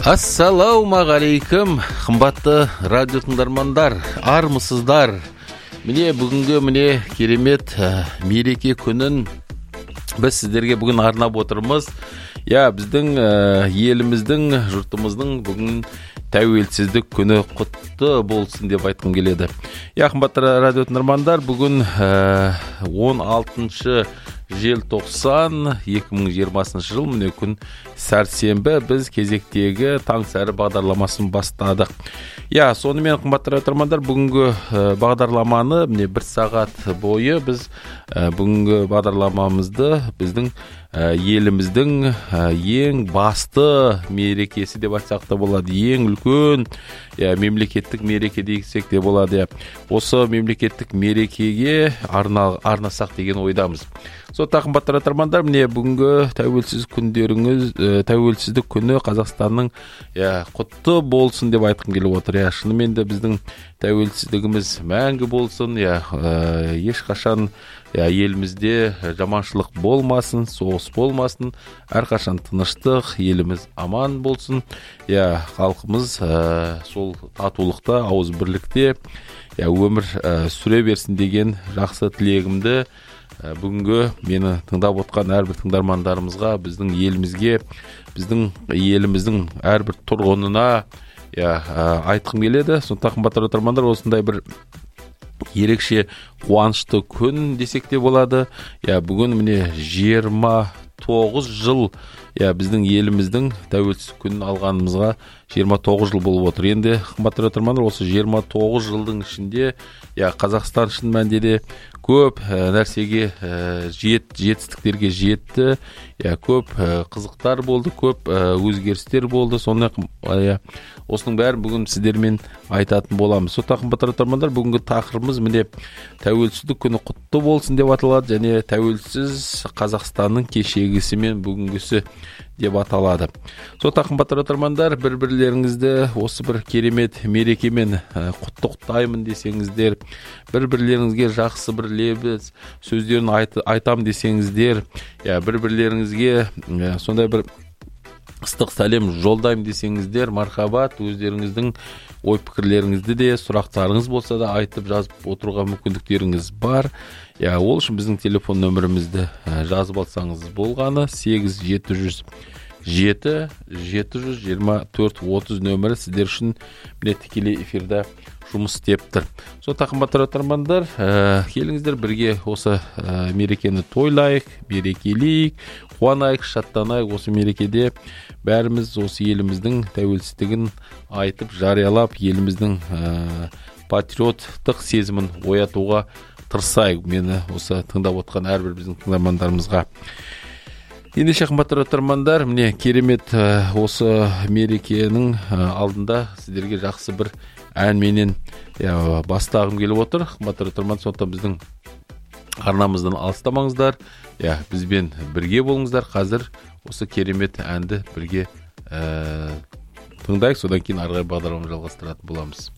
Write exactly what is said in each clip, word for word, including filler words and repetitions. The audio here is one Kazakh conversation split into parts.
Ассалаумағалейкум, қымбатты радио тыңдармандар, армысыздар. Міне бүгінгі міне керемет мереке күнін біз сіздерге бүгін арнап отырмыз. Я, біздің еліміздің, жұртымыздың бүгін тәуелсіздік күні құтты болсын деп айтқым келеді. Я, қымбатты радио тыңдармандар, бүгін он алтыншы желтоқсан екі мың жиырмасыншы жыл, міне күн сәрсенбі, біз кезектегі таң сәрі бағдарламасын бастадық. Я, сонымен қымбатты радио тыңдармандар, бүгінгі бағдарламаны міне бір сағат бойы біз бүгінгі бағдарламамызды біздің еліміздің ең басты мерекесі деп айтсақ та болады, ең үлкен мемлекеттік мереке десек те болады. Осы мемлекеттік мерекеге арнасақ деген ойдамыз. Сондықтан қымбатты радио тыңдармандар, міне бүгінгі тәуелсіз күндеріңіз, тәуелсіздік күні Қазақстанның құтты болсын деп айтқым келіп отыр. Шынымен де біздің тәуелсіздігіміз мәңгі болсын, ешқашан елімізде жаманшылық болмасын, соғыс болмасын, әрқашан тыныштық, еліміз аман болсын. Халқымыз сол татулықта, ауыз бірлікте өмір сүре берсін деген жақсы тілегімді бүгінгі мені тыңдап отқан әрбір тыңдармандарымызға, біздің елімізге, біздің еліміздің әрбір тұрғынына айтқым келеді. Сондықтан қымбатты радио тыңдармандар, осындай бір ерекше қуанышты күн десек те болады. Бүгін міне жиырма тоғыз жыл біздің еліміздің тәуелсіз күнін алғанымызға жиырма тоғыз жыл болып отыр. Енді қымбатты радио тыңдармандар, осы жиырма тоғыз жылдың ішінде Қазақстан шын мәнінде де көп нәрсеге жетістіктерге жетті. Көп қызықтар болды, көп өзгерістер болды. Сонымен осының бәрін бүгін сіздермен айтатын боламыз. Сондықтан қымбатты радио тыңдармандар, бүгінгі тақырыбымыз міне тәуелсіздік күні құтты болсын деп аталады, және тәуелсіз Қазақстанның кешегісі мен бүгінгісі деп аталады. Сондықтан қымбатты радио тыңдармандар, бір-бірлеріңізді осы бір керемет мерекемен құттықтаймын десеңіздер, бір-бірлеріңізге жақсы бір лебіз сөздерін айтам десеңіздер, бір-бірлеріңізге сондай бір ыстық сәлем жолдайым десеңіздер, мархабат, өздеріңіздің ой-пікірлеріңізді де, сұрақтарыңыз болса да айтып жазып отыруға мүмкіндіктеріңіз бар. Ол үшін біздің телефон нөмірімізді жазып алсаңыз болғаны сегіз жеті жүз жеті жеті жүз жиырма төрт отыз нөмірі сіздер үшін міне тікелей эфирде жұмыс істеп тұр. Сондықтан қымбатты радио тыңдармандар, келіңіздер бірге осы мерекені тойлайық, берекелейік, қуанайық, шаттанайық. Осы мерекеде бәріміз осы еліміздің тәуелсіздігін айтып, жариялап, еліміздің патриоттық сезімін оятуға тырысайық. Мені осы тыңдап отқан әрбір біздің тыңдармандарымызға. Ендеше қымбатты радио тыңдармандар, міне керемет осы мерекенің алдында сіздерге жақсы бір әнменен бастағым келіп отыр. Қымбатты радио тыңдармандар, сондықтан біздің арнамыздан алыстамаңыздар, бізбен бірге болыңыздар. Қазір осы керемет әнді бірге тыңдайық, содан кейін ары қарай бағдарламаны жалғастыратын боламыз.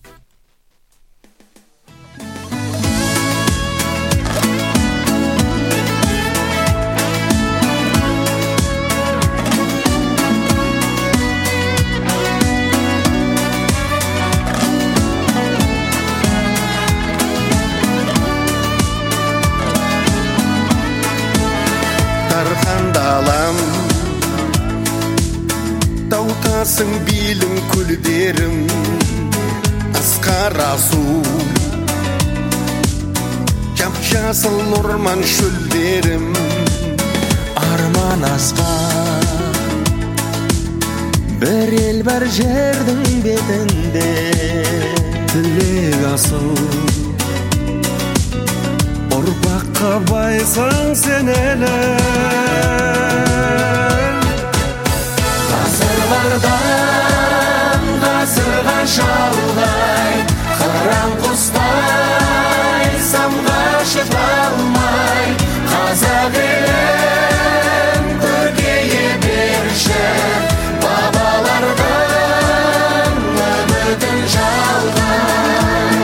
Дархандалам таутасың билің күлдерім, асқар асу жап-жасыл орман шөлдерім, арман асқан бір ел бар жердің бетінде, тілек асыл ұрпаққа байсаң сен әлі. Ғасырлардан ғасырға шалғай, қыран құстай самға шыға алмай, қазақ елін көркейе берші, бабалардан үмітін жалғай.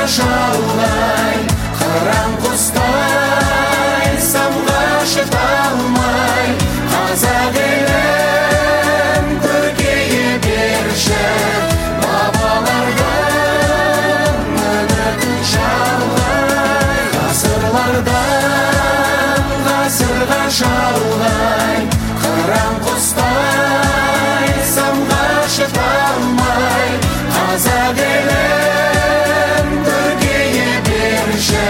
шалғай қыран құстай самға шыта алмай қазақ елін көркейе берші бабалардың үмітін шалғай ғасырлардан ғасырға шалғай қыран құстай самға шыта алмай қазақ елін көркейе берші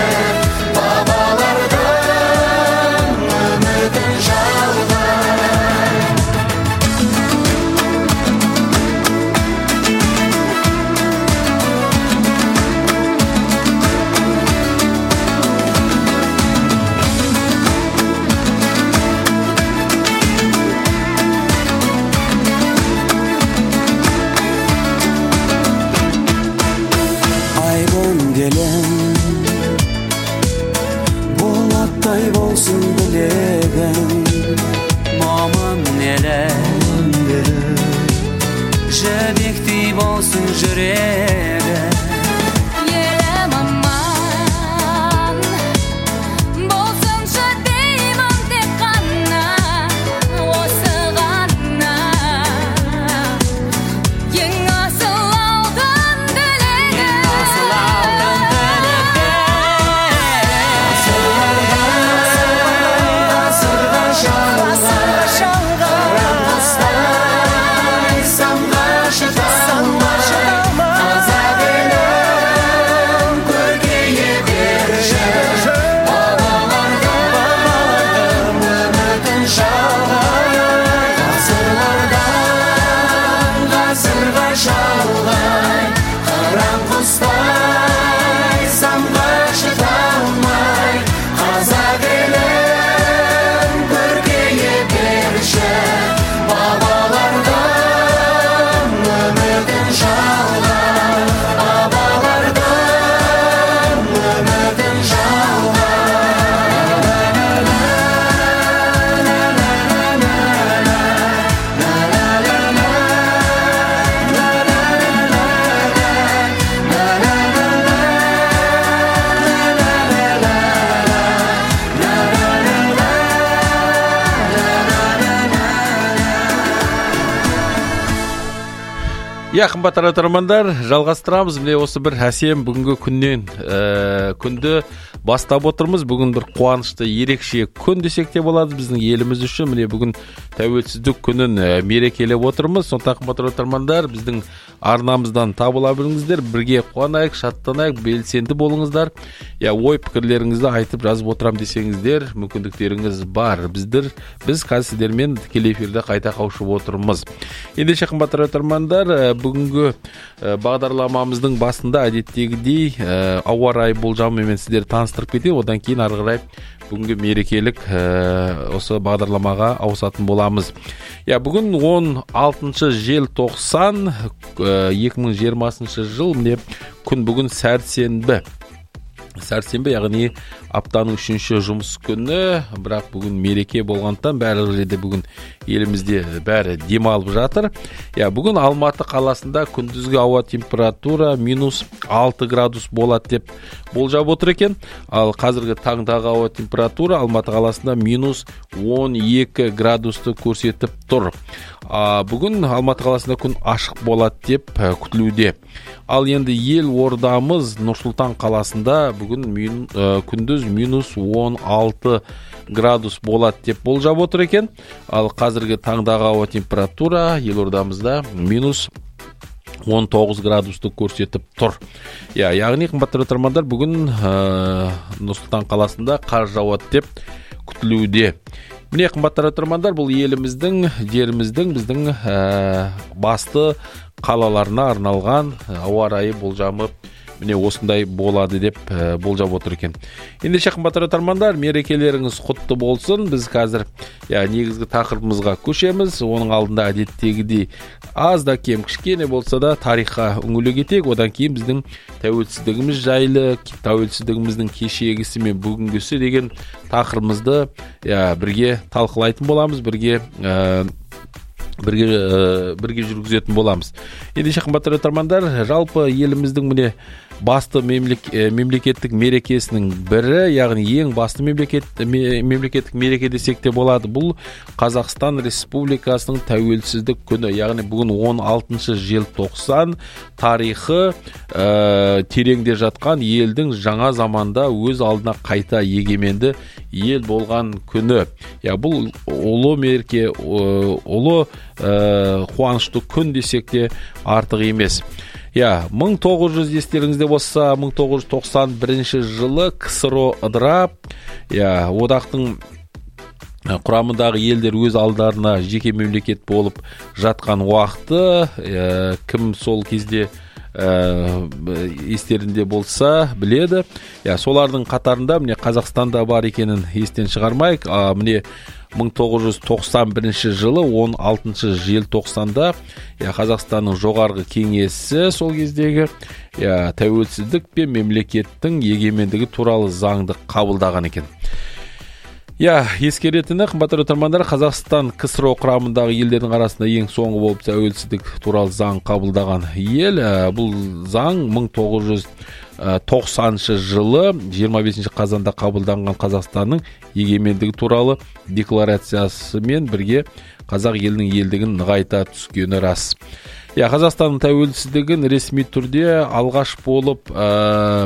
бабалардың үмітін шалғай Айбын келем болаттай болсын білегің момын елім жібектей болсын жүрегі елім аман болсыншы деймін тек қана осы ғана ең асыл алтын тілегім асыл алтын ғасырға шалғай қыран құстай самға шыта алмай қазақ елін көркейе берші бабалардың үмітін шалғай ғасырлардан ғасырға шалғай қыран құстай самға шыта алмай қазақ елін көркейе берші бабалардың үмітін шалғай бабалардың үмітін Я қымбатты радиотыңдармандар, жалғастырамыз. Міне осы бір әсем бүгінгі күннен ә, күнді бастап отырмыз. Бүгін бір қуанышты, ерекше күн десек те болады біздің еліміз үшін. Міне бүгін тәуелсіздік күнін ә, мерекелеп отырмыз. Сондықтан қымбатты радиотыңдармандар, біздің арнамыздан табыла біліңіздер, бірге қуанайық, шаттанайық, белсенді болыңыздар. Я ой пікірлеріңізді айтып жазып отырам десеңіздер, мүмкіндіктеріңіз бар. Біздер біз қазір сіздермен тікелей эфирде қайта қауышып отырмыз. Ендеше қымбатты радиотыңдармандар, бүгінгі ә, бағдарламамыздың басында әдеттегідей ә, ауа райы болжамымен сіздер таныстырып кетейін. Одан кейін ары қарай бүгінгі мерекелік ә, осы бағдарламаға ауысатын боламыз. Я бүгін он алтыншы желтоқсан екі мың жиырмасыншы жыл, міне күн бүгін сәрсенбі. Сәрсенбі, яғни аптаның үшінші жұмыс күні, бірақ бүгін мереке болғандықтан бәрі жерде бүгін елімізде бәрі демалып жатыр. Я бүгін Алматы қаласында күндізгі ауа температура минус алты градус болады деп болжап отыр екен. Ал қазіргі таңдағы ауа температура Алматы қаласында минус он екі градусты көрсетіп тұр. А, бүгін Алматы қаласында күн ашық болады деп күтілуде. Ал енді ел ордамыз Нұр-Сұлтан қаласында бүгін мин, ә, күндіз минус он алты градус болады деп болжап отыр екен. Ал қазіргі таңдағы ауа температура ел ордамызда минус он тоғыз градусты көрсетіп тұр. Я, яғни қымбатты радиотыңдармандар, бүгін ә, Нұр-Сұлтан қаласында қар жауады деп күтілуде. Міне қымбатты радиотыңдармандар, бұл еліміздің, жеріміздің, біздің ә, басты қалаларына арналған ауа райы болжамы міне осындай болады деп ә, болжап отыр екен. Ендеше қымбатты радиотыңдармандар, мерекелеріңіз құтты болсын. Біз қазір я, негізгі тақырыбымызға көшеміз. Оның алдында әдеттегідей аз да кем кішкене болса да тарихқа үңіле кетейік. Одан кейін біздің тәуелсіздігіміз жайлы, тәуелсіздігіміздің кешегісі мен бүгінгісі деген тақырыбымызды я, бірге талқылайтын боламыз. Бірге ә, бірге ә, бірге жүргізетін боламыз. Ендеше қымбатты тыңдармандар, жалпы еліміздің міне басты мемлек, ә, мемлекеттік мерекесінің бірі, яғни ең басты мемлекет мемлекеттік мереке десек те болады. Бұл Қазақстан Республикасының тәуелсіздік күні, яғни бүгін он алтыншы желтоқсан, тарихы ә, тереңде жатқан елдің жаңа заманда өз алдына қайта егеменді ел болған күні. Я бұл ұлы мереке, ұлы ә, қуанышты күн десек те артық емес. Я, мың тоғыз жүз естеріңізде болса, мың тоғыз жүз тоқсан бірінші жылы КСРО ыдырап, я, одақтың құрамындағы елдер өз алдарына жеке мемлекет болып жатқан уақыты, ә, кім сол кезде ә, естерінде болса біледі. Я, солардың қатарында міне Қазақстанда бар екенін естен шығармайық. А, міне мың тоғыз жүз тоқсан бірінші жылы он алтыншы желтоқсанда я, Қазақстанның жоғарғы кеңесі сол кездегі я, тәуелсіздік пен мемлекеттің егемендігі туралы заңды қабылдаған екен. Я, ескеретіні, қымбатты тыңдармандар, Қазақстан КСРО құрамындағы елдердің арасында ең соңғы болып тәуелсіздік туралы заң қабылдаған ел. Бұл заң мың тоғыз жүз тоқсаныншы жылы жиырма бесінші қазанда қабылданған Қазақстанның егемендігі туралы декларациясымен бірге қазақ елінің елдігін нығайта түскені рас. Я, Қазақстанның тәуелсіздігін ресми түрде алғаш болып ә,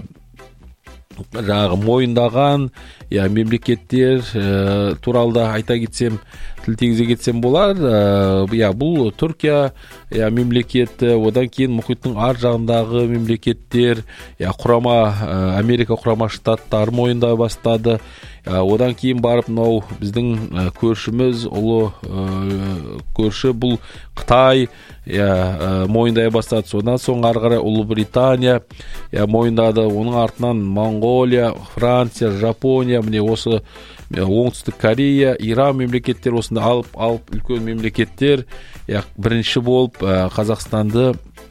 жаңағы мойындаған я, мемлекеттер ә, туралы да айта кетсем, тіл тигізе кетсем болар. Ә, я, бұл Түркия я, мемлекеті, одан кейін мұхиттың ар жағындағы мемлекеттер, я, құрама ә, Америка құрама штаттары мойындай бастады. Ә, одан кейін барып мынау біздің ә, көршіміз, ұлы ә, көрші бұл Қытай я, ә, мойындай бастады. Содан соң ары қарай Ұлыбритания я, мойындады. Оның артынан Монғолия, Франция, Жапония, міне осы оңтүстік Корея, Иран мемлекеттер осында алып алып үлкен мемлекеттер я, бірінші болып ә, Қазақстанды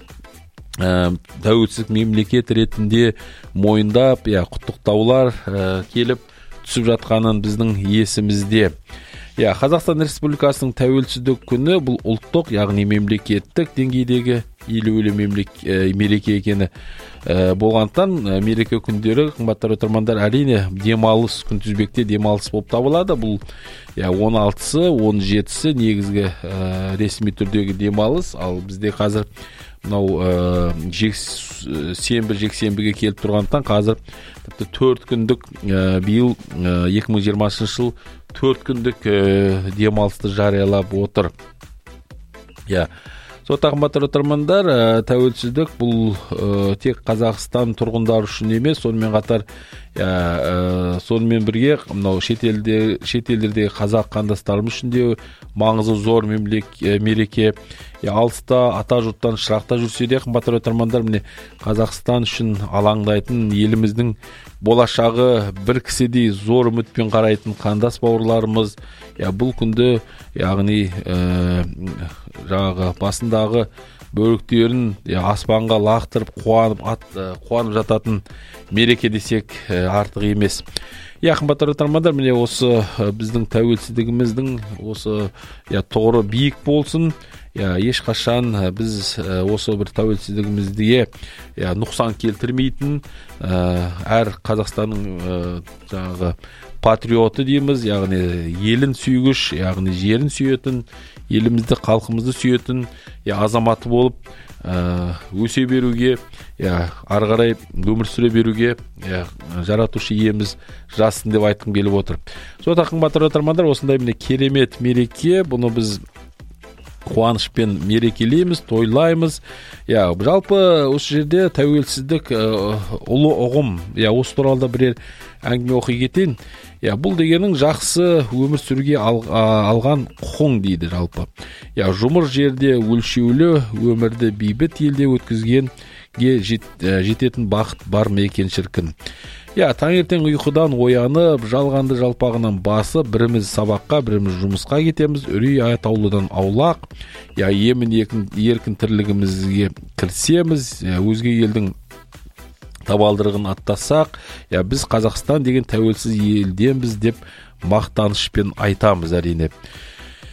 ә, тәуелсіздік мемлекет ретінде мойындап, я, құттықтаулар ә, келіп түсіп жатқанын біздің есімізде. Я, Қазақстан Республикасының тәуелсіздік күні бұл ұлттық, яғни мемлекеттік деңгейдегі елеулі мереке екені ә, болғандықтан мереке күндері қымбатты тыңдармандар әрине демалыс, күнтізбекте демалыс болып табылады. Бұл я, он алтысы, он жетісі негізгі ә, ресми түрдегі демалыс, ал бізде қазір мынау ә, жек, сенбі жексенбіге келіп тұрғандықтан қазір тіпті төрт күндік ә, биыл ә, екі мың жиырмасыншы жыл төрт күндік ә, демалысты жариялап отыр. Я, сота қымбатты тыңдармандар, ә, тәуелсіздік бұл ә, тек Қазақстан тұрғындары үшін емес, сонымен қатар ә, ә, сонымен бірге мынау шетелде шетелдердегі қазақ қандастарымыз үшін де маңызы зор мемлек ә, мереке. Я, алыста ата жұрттан шырақта жүрсе де қымбатты тыңдармандар, міне Қазақстан үшін алаңдайтын, еліміздің болашағы бір кісідей зор үмітпен қарайтын қандас бауырларымыз я, бұл күнді яғни ә, жаңағы басындағы бөріктерін я, аспанға лақтырып қуанып ат, қуанып жататын мереке десек ә, артық емес. Я, қымбатты тыңдармандар, міне осы ә, біздің тәуелсіздігіміздің осы я, тұғыры биік болсын. Я, ешқашан ә, біз ә, осы бір тәуелсіздігімізге я, нұқсан келтірмейтін ә, әр Қазақстанның ә, жаңағы патриоты дейміз, яғни елін сүйгіш, яғни жерін сүйетін, елімізді, халқымызды сүйетін я, азаматы болып ә, өсе беруге, я, ары қарай өмір сүре беруге я, жаратушы иеміз жазсын деп айтқым келіп отыр. Сота қымбатты тыңдармандар, осындай міне керемет мереке, бұны біз қуанышпен мерекелейміз, тойлаймыз. Я, жалпы осы жерде тәуелсіздік ә, ұлы ұғым. Я, осы туралы да бірер әңгіме оқи кетейін. Я, бұл дегенің жақсы өмір сүруге ал, а, алған құқың дейді жалпы. Я, жұмыр жерде өлшеулі өмірді бейбіт елде өткізгенге жет, ә, жететін бақыт бар ма екен шіркін. Я, таңертең ұйқыдан оянып, жалғанды жалпағынан басып, біріміз сабаққа, біріміз жұмысқа кетеміз, үрей атаулыдан аулақ. Я, емін еркін, еркін тірлігімізге кірсеміз, я, өзге елдің табалдырығын аттасақ, я, біз Қазақстан деген тәуелсіз елденбіз деп мақтанышпен айтамыз әрине.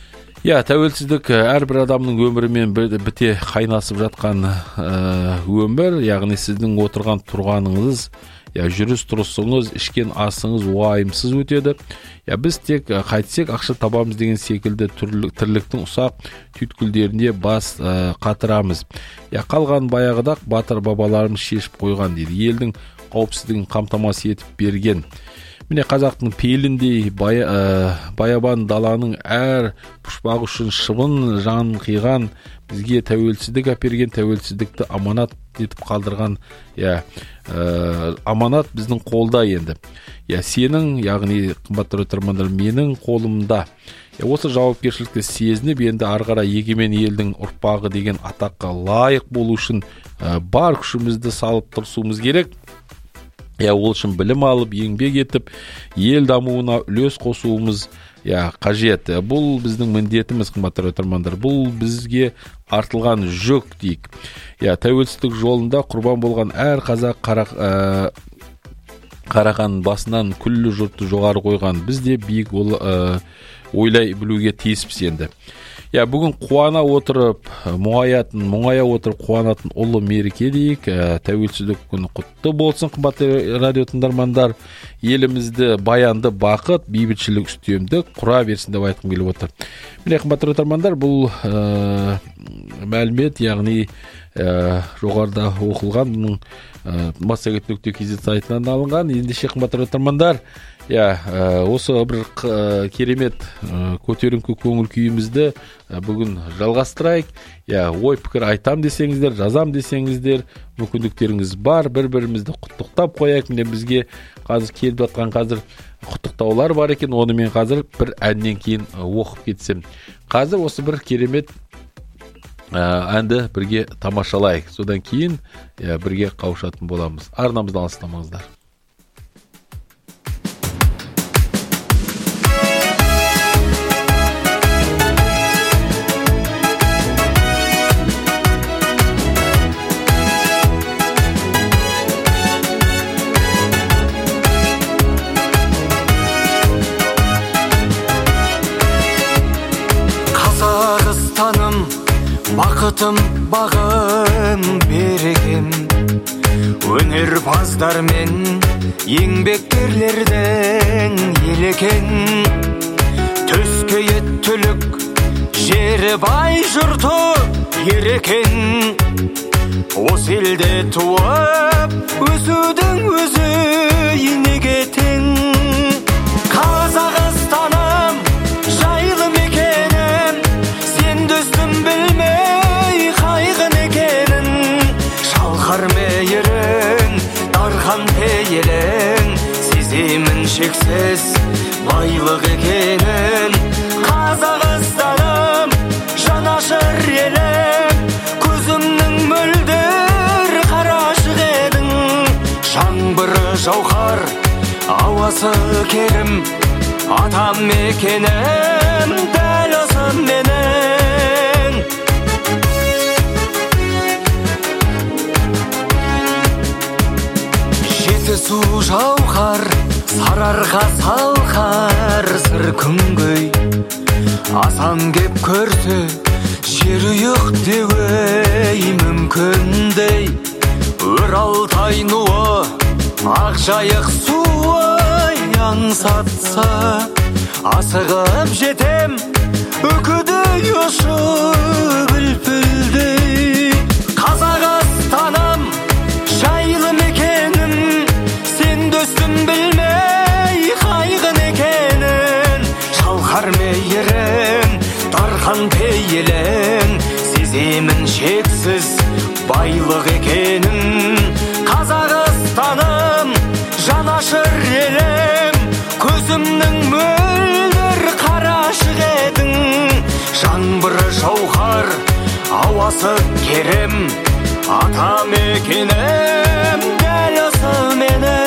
Я, тәуелсіздік әрбір адамның өмірімен біте қайнасып жатқан өмір, яғни сіздің отырған тұрғаныңыз, я жүріс тұрысыңыз, ішкен асыңыз уайымсыз өтеді. Я, біз тек қайтсек ақша табамыз деген секілді тірліктің ұсақ түйткілдеріне бас қатырамыз. Я, қалған баяғыдақ батыр бабаларымыз шешіп қойған дейді. Елдің қауіпсіздігін қамтамасыз етіп берген. Міне қазақтың пейіліндей бая, ә, баябан даланың әр пұшпағы үшін шыбын жанын қиған, бізге тәуелсіздік әперген, тәуелсіздікті аманат етіп қалдырған, я, ә, аманат біздің қолда енді. Я, сенің, яғни қымбатты тыңдармандар, менің қолымда. Я, осы жауапкершілікті сезініп, енді арғара егемен елдің ұрпағы деген атаққа лайық болу үшін ә, бар күшімізді салып тұрсуымыз керек. Я, ол үшін білім алып, еңбек етіп, ел дамуына үлес қосуымыз я, қажет. Бұл біздің міндетіміз, қымбатты тыңдармандар. Бұл бізге артылған жүк дейік. Я, тәуелсіздік жолында құрбан болған әр қазақ қарақ, ә, қараған басынан күллі жұртты жоғары қойған. Біз де биік ол, ә, ойлай білуге тиіспіз енді. Я, бүгін қуана отырып, мұңаятын, мұңая отырып қуанатын ұлы мереке дейік. Тәуелсіздік күні құтты болсын, қымбатты радио тыңдармандар. Елімізді баянды бақыт, бейбітшілік үстемдік құра берсін деп айтқым келіп отыр. Міне, қымбатты тыңдармандар, бұл ә, мәлімет, яғни ә, жоғарыда оқылған, бұның ә, массагет нүкте кз сайтынан алынған. Ендеше, қымбатты тыңдармандар, я, осы бір керемет көтеріңкі көңіл күйімізді бүгін жалғастырайық. Я, ой пікір айтам десеңіздер, жазам десеңіздер, мүмкіндіктеріңіз бар, бір-бірімізді құттықтап қояйық. Міне бізге қазір келіп жатқан қазір құттықтаулар бар екен, оны мен қазір бір әннен кейін оқып кетсем. Қазір осы бір керемет әнді бірге тамашалайық. Содан кейін я, бірге қауышатын боламыз. Арнамызды алыстамаңыздар. Бақытым, бағым, берекем, өнерпаздар мен еңбеккерлердің елекен. Төскейі түлік, жері бай жұрты ерекен. Осы елде туып, өсудің өзі енеге тең. Қазақстаным, жайлы мекенім, сен дөстім білмей қайғын екенін. Шалқар мейірің, дархан пейілің, сеземін шексіз байлық екенін. Қазақстаным, жанашыр елім, көзімнің мөлдір қарашық едің. Жаңбыры жауһар, ауасы керім, атам мекенім, дәл осы менің. Жетісу жауһар, сарыарқа салқар, сыр күнгөй. Асан кеп көрсе, жер ұйық деуей мүмкіндей. Өр Алтай нуы, ақ жайық суы аңсатса, асығып жетем, үкідей ұшып үлпілдей. Қазақстаным, жайлы мекенім, сен дөстім білмей қайғын екенін. Шалқар мейірің, дархан пейілің, сеземін шексіз байлық екенін. Қазақстаным, жанашыр елім, көзімнің мөлдір қарашық едің. Жаңбыры жауһар, ауасы керім, ата мекенім, дәл осы менің.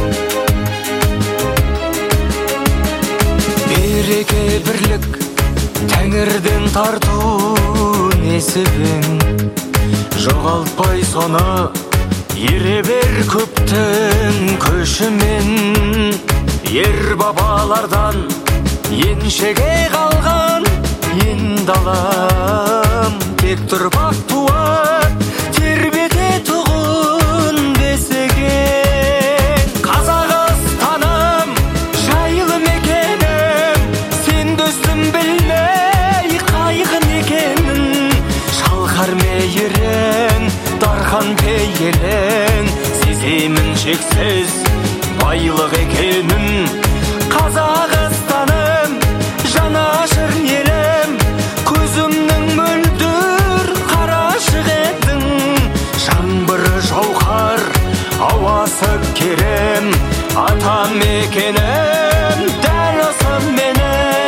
Береке бірлік, тәңірден тарту несібін, жоғалтпай соны ере бер көптің көшімен. Ер бабалардан еншеге қалған ен далам, тек тұрпақ туар тербете тұғын бесеген. Қазақстаным жайлы мекенім, сен дөстім білмей қайғын екенін. Шалқар мейірің, дархан пейілің, сеземін шексіз байлық екенін. Қазақстаным жанашыр елім, көзімнің мөлдір қарашық едің. Жаңбыры жауһар, ауасы керем, ата мекенім дәл осы менің.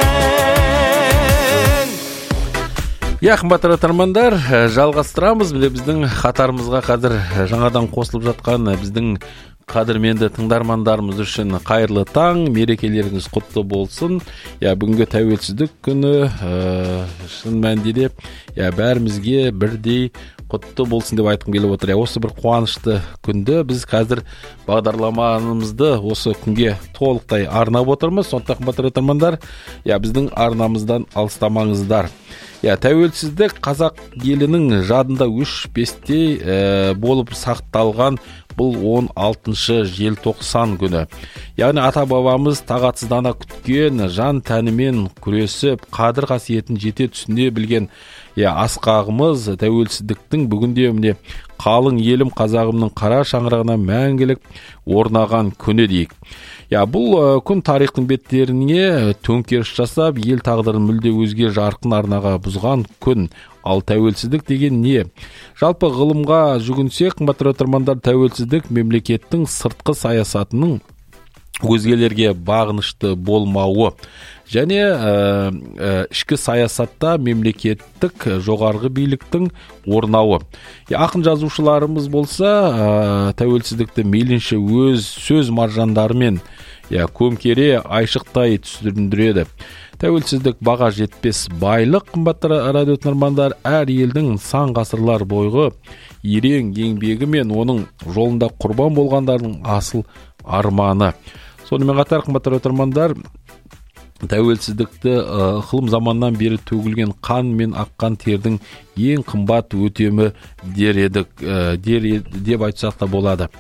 Я, қымбатты тыңдармандар, жалғастырамыз. Міне біздің қатарымызға қазір жаңадан қосылып жатқан біздің қадірменді тыңдармандарымыз үшін қайырлы таң, мерекелеріңіз құтты болсын. Я, бүгінгі тәуелсіздік күні шын мәнінде я бәрімізге бірдей құтты болсын деп айтқым келіп отыр. Я, осы бір қуанышты күнді біз қазір бағдарламамызды осы күнге толықтай арнап отырмыз. Сондықтан қымбатты тыңдармандар, я біздің арнамыздан алыстамаңыздар. Я, тәуелсіздік қазақ елінің жадында өшпестей ә, болып сақталған бұл он алтыншы желтоқсан күні. Яғни ата бабамыз тағатсыздана күткен, жан тәнімен күресіп, қадір қасиетін жете түсіне білген я, асқағымыз тәуелсіздіктің бүгінде міне қалың елім қазағымның қара шаңырағына мәңгілік орнаған күні дейік. Я, бұл ә, күн тарихтың беттеріне төңкеріс жасап, ел тағдырын мүлде өзге жарқын арнаға бұзған күн. Ал тәуелсіздік деген не? Жалпы ғылымға жүгінсек, қымбатты тыңдармандар, тәуелсіздік мемлекеттің сыртқы саясатының өзгелерге бағынышты болмауы және ә, ә, ішкі саясатта мемлекеттік жоғарғы биліктің орнауы. Ақын жазушыларымыз болса, ә, тәуелсіздікті мейлінше өз сөз маржандарымен я, көмкере айшықтай түсіндіреді. Тәуелсіздік баға жетпес байлық, қымбатты радио тыңдармандар, әр елдің сан ғасырлар бойғы ерен еңбегі мен оның жолында құрбан болғандардың асыл арманы. Сонымен қатар, қымбатты радио тыңдармандар, тәуелсіздікті ықылым заманнан бері төгілген қан мен аққан тердің ең қымбат өтемі дер едік, дер деп айтсақ та болады.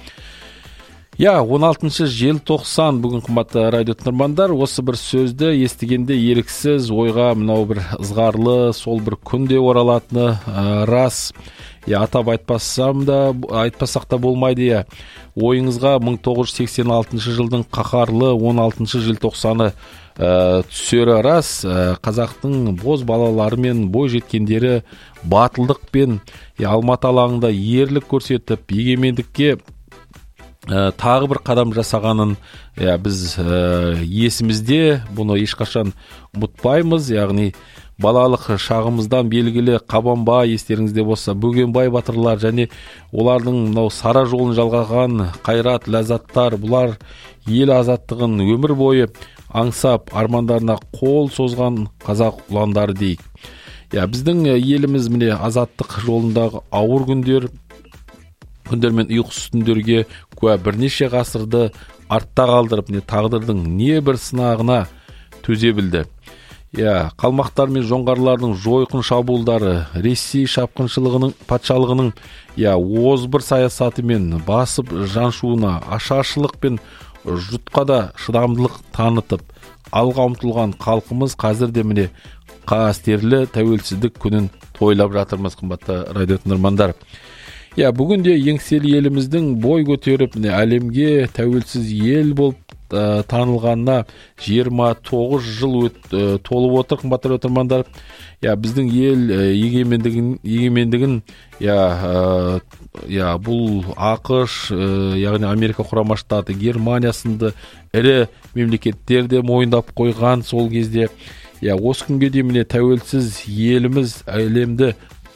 Я, он алтыншы желтоқсан бүгін, қымбатты радио тыңдармандар, осы бір сөзді естігенде еріксіз ойға мынау бір ызғарлы сол бір күнде оралатыны ә, рас. Я, атап айтпасам да, айтпасақ та болмайды. Я, ойыңызға мың тоғыз жүз сексен алтыншы жылдың қаһарлы он алтыншы желтоқсаны ә, түсері рас. Ә, қазақтың боз балалары мен бой жеткендері батылдықпен я, Алматы алаңында ерлік көрсетіп, егемендікке Ә, тағы бір қадам жасағанын ә, біз ә, есімізде, бұны ешқашан ұмытпаймыз. Яғни балалық шағымыздан белгілі Қабанбай, естеріңізде болса, Бөгенбай батырлар және олардың мынау сара жолын жалғаған қайрат ләззаттар, бұлар ел азаттығын өмір бойы аңсап армандарына қол созған қазақ ұландары дейік. Я, біздің еліміз міне азаттық жолындағы ауыр күндер күндер мен ұйқысыз түндерге куә бірнеше ғасырды артта қалдырып, не тағдырдың не бір сынағына төзе білді. Я, қалмақтар мен жоңғарлардың жойқын шабуылдары, Ресей шапқыншылығының патшалығының я, озбыр саясаты мен басып жаншуына ашаршылық пен жұтқа да шыдамдылық танытып, алға ұмтылған халқымыз қазір де міне қастерлі тәуелсіздік күнін тойлап жатырмыз, қымбатты радио тыңдармандар. Я, бүгінде еңселі еліміздің бой көтеріп, әлемге тәуелсіз ел болып ә, танылғанына жиырма тоғыз жыл өт, ә, толып отыр, қымбатты тыңдармандар. Я, біздің ел ә, егемендігін, егемендігін я, ә, я, бұл ақш, ә, яғни Америка Құрама Штаты, Германия сынды ірі мемлекеттерде мойындап қойған сол кезде. Я, осы күнге дейін міне тәуелсіз еліміз әлемді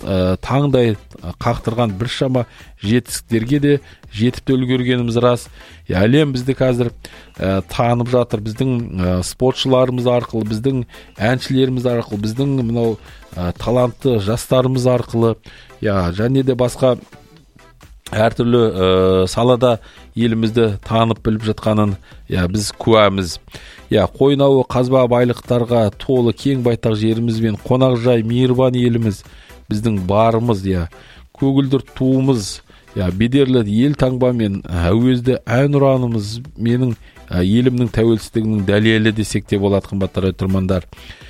ә, таңдай қақтырған біршама жетістіктерге де жетіп те үлгергеніміз рас. Ә, әлем бізді қазір ә, танып жатыр. Біздің ә, спортшыларымыз арқылы, біздің әншілеріміз арқылы, біздің мынау ә, талантты жастарымыз арқылы, я және де басқа әртүрлі ә, салада елімізді танып біліп жатқанын я біз куәміз. Я Қойнауы қазба байлықтарға толы кең байтақ жеріміз бен қонақжай мейірбан еліміз біздің барымыз, я көгілдір туымыз, я бедерлі ел таңбамен әуезді ән ұранымыз менің ә, елімнің тәуелсіздігінің дәлелі десек те болады, қымбатты радиотыңдармандар.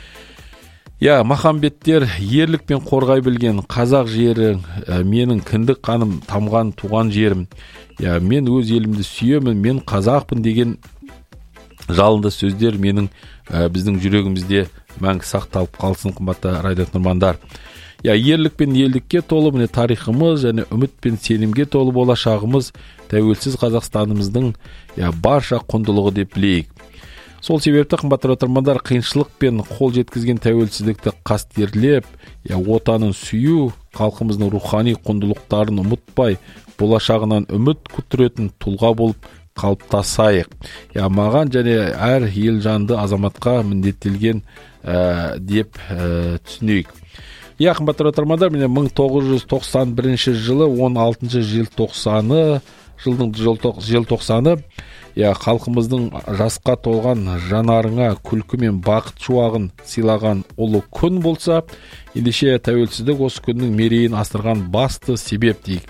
Я махамбеттер ерлікпен қорғай білген қазақ жері ә, менің кіндік қаным тамған туған жерім. Я мен өз елімді сүйемін, мен қазақпын деген жалынды сөздер менің ә, біздің жүрегімізде мәңгі сақталып қалсын, қымбатты радиотыңдармандар. Я ерлік пен елдікке толы міне тарихымыз және үміт пен сенімге толы болашағымыз тәуелсіз Қазақстанымыздың я барша құндылығы деп білейік. Сол себепті, қымбатты радиотыңдармандар, қиыншылық пен қол жеткізген тәуелсіздікті қастерлеп, я отанын сүю, халқымыздың рухани құндылықтарын ұмытпай, болашағынан үміт күттіретін тұлға болып қалыптасайық. Я маған және әр ел жанды азаматқа міндеттелген ә, деп ә, түсінейік. Я қымбатты радиотыңдармандар, міне мың тоғыз жүз тоқсан бірінші жылы он алтыншы желтоқсаны жылдың желтоқсаны я халқымыздың жасқа толған жанарыңа күлкі мен бақыт шуағын сыйлаған ұлы күн болса, ендеше тәуелсіздік осы күннің мерейін асырған басты себеп дейік.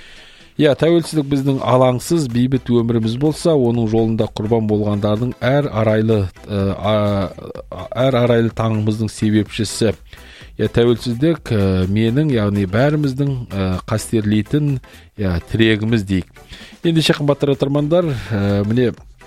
Я тәуелсіздік біздің алаңсыз бейбіт өміріміз болса, оның жолында құрбан болғандардың әр арайлы ә, әр арайлы таңымыздың себепшісі. Я тәуелсіздік ә, менің, яғни бәріміздің ә, қастерлейтін я тірегіміз дейік. Ендеше қымбатты радиотыңдармандар, ә, міне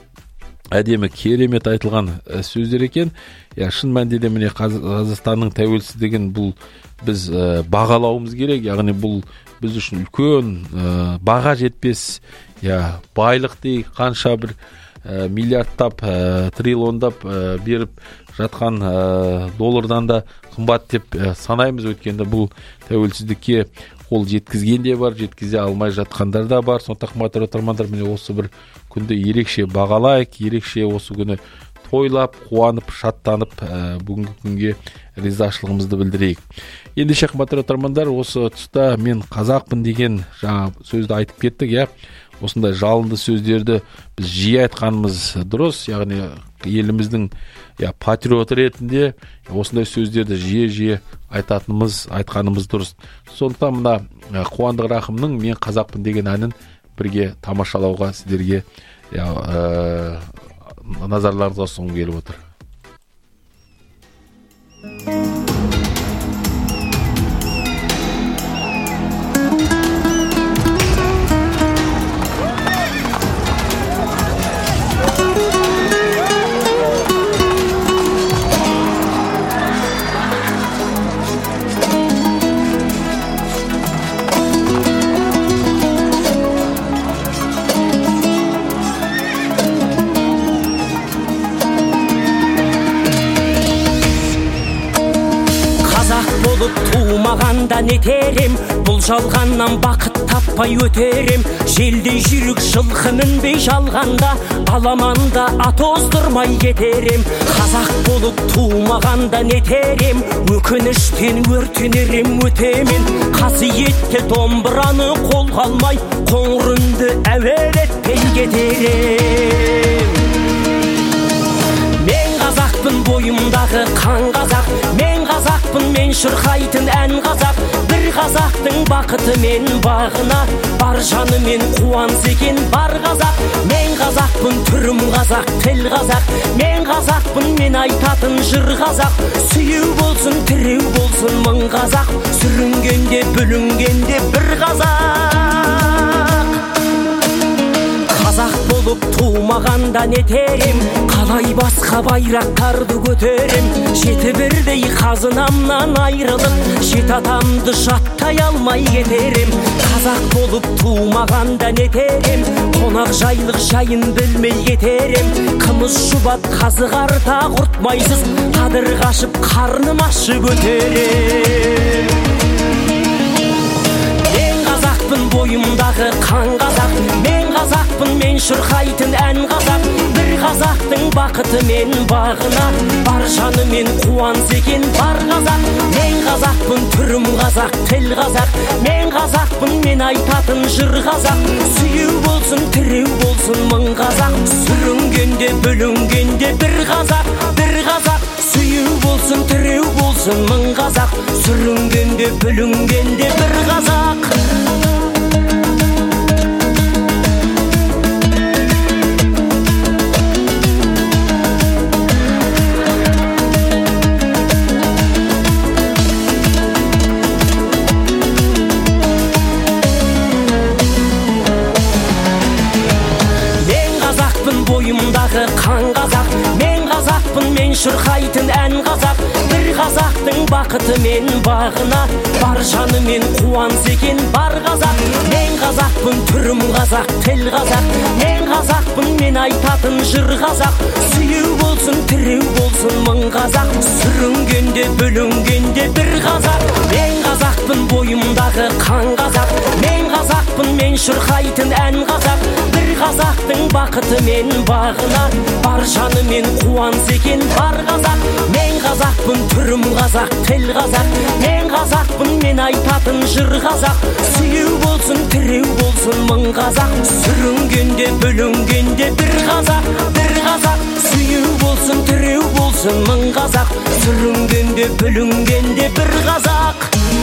әдемі керемет айтылған ә, сөздер екен. Я шын мәнінде де міне Қазақстанның тәуелсіздігін бұл біз ә, бағалауымыз керек. Яғни бұл біз үшін үлкен ә, баға жетпес я байлық дейік, қанша бір ә, миллиардтап, ә, триллиондап ә, беріп жатқан ә, доллардан да қымбат деп ә, санаймыз. Өткенде бұл тәуелсіздікке қол жеткізген де бар, жеткізе алмай жатқандар да бар. Сондықтан қымбатты радиотыңдармандар, міне осы бір күнді ерекше бағалайық, ерекше осы күні тойлап, қуанып, шаттанып, ә, бүгінгі күнге ризашылығымызды білдірейік. Ендеше қымбатты радиотыңдармандар, осы тұста мен қазақпын деген жаңа сөзді айтып кеттік, я. Осындай жалынды сөздерді біз жиі айтқанымыз дұрыс, яғни еліміздің я патриоты ретінде осындай сөздерді жиі-жиі айтатынымыз, айтқанымыз дұрыс. Сондықтан мына Қуандық Рақымның "Мен қазақпын" деген әнін бірге тамашалауға сіздерге я, ә, назарларыңызға ұсынғым келіп отыр. Туымағанда нетерем, бұл жалғаннан бақыт таппай өтерем. Желдей жүрік жылқы мінбей жалғанда, аламанда ат оздырмай кетерем. Қазақ болып туымағанда нетерем, өкініштен өртенерем өтемен. Қасиетті домбыраны қолға алмай, қоңыр үнді әуелетпей кетерем. Мен қазақпын, бойымдағы қан қазақ, мен қазақпын, мен шырқайтын ән қазақ. Бір қазақтың бақыты мен бағына, бар жаны мен қуанса екен бар қазақ. Мен қазақпын, түрім қазақ, тіл қазақ, мен қазақпын, мен айтатын жыр қазақ. Сүйеу болсын, тіреу болсын мың қазақ, сүрінгенде бүлінгенде бір қазақ. Қазақ болып туымағанда нетерем, қалай басқа байрақтарды көтерем. Жеті бірдей қазынамнан айрылып, жет атамды жаттай алмай кетерем. Қазақ болып туымағанда нетерем, қонақ жайлық жайын білмей кетерем. Қымыз шұбат қазы қарта құртмайсыз, қадыр қашып қарным ашып өтерем. мен шырқайтын ән қазақ, бір қазақтың бақыты мен бағына, бар жанымен қуанса екен бар қазақ. Мен қазақпын, түрім қазақ, тіл қазақ, мен қазақпын, мен айтатын жыр қазақ. Сүйеу болсын, тіреу болсын мың қазақ, сүрінгенде бүлінгенде бір қазақ, бір қазақ. Сүйеу болсын, тіреу болсын мың қазақ, сүрінгенде бүлінгенде бір қазақ. Бойымдағы қан қазақ, мен қазақпын, мен шырқайтын ән қазақ, бір қазақтың бақыты мен бағына, бар жанымен қуанса екен бар қазақ. Мен қазақпын, түрім қазақ, тіл қазақ, мен қазақпын, мен айтатын жыр қазақ. Сүйеу болсын, тіреу болсын мың қазақ, сүрінгенде бүлінгенде бір қазақ. Мен қазақпын, бойымдағы қан қазақ, мен қазақпын, мен шырқайтын ән қазақ, бір қазақтың бақыты мен бағына, бар жанымен қуанса екен бар қазақ. Мен қазақпын, түрім қазақ, тіл қазақ, мен қазақпын, мен айтатын жыр қазақ. Сүйеу болсын, тіреу болсын мың қазақ, сүрінгенде бүлінгенде бір қазақ, бір қазақ. Сүйеу болсын, тіреу болсын мың қазақ, сүрінгенде бүлінгенде бір қазақ.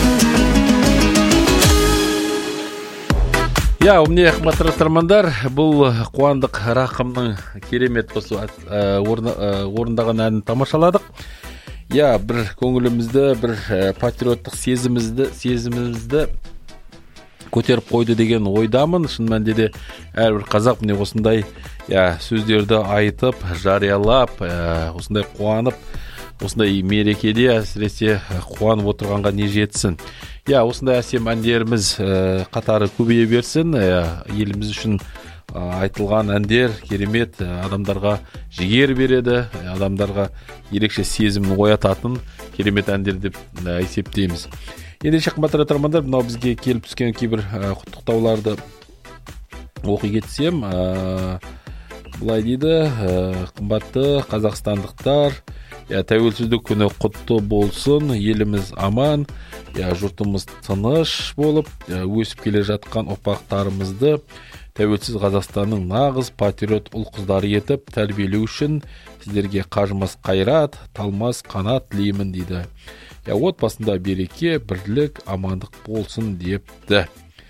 Я, умне қымбатты тыңдармандар, бұл Қуандық Рақымның керемет осы орындаған әнін тамашаладық. Я, бір көңілімізді, бір патриоттық сезімімізді, сезімімізді көтеріп қойды деген ойдамын. Шын мәнінде де әрбір қазақ міне осындай я сөздерді айтып, жариялап, осындай қуанып, осындай мерекеде әсіресе қуанып отырғанға не жетсін. Я, осындай әсем әндеріміз қатары көбейе берсін. Еліміз үшін айтылған әндер керемет, адамдарға жігер береді, адамдарға ерекше сезімін оятатын керемет әндер деп есептейміз. Ендеше қымбатты тыңдармандар, мынау бізге келіп түскен кейбір құттықтауларды оқи кетсем, былай дейді: қымбатты қазақстандықтар, тәуелсіздік күні құтты болсын, еліміз аман, жұртымыз тыныш болып, өсіп келе жатқан ұрпақтарымызды тәуелсіз Қазақстанның нағыз патриот ұл-қыздары етіп тәрбиелеу үшін сіздерге қажымас қайрат, талмас қанат тілеймін дейді. Отбасында береке, бірлік, амандық болсын депті.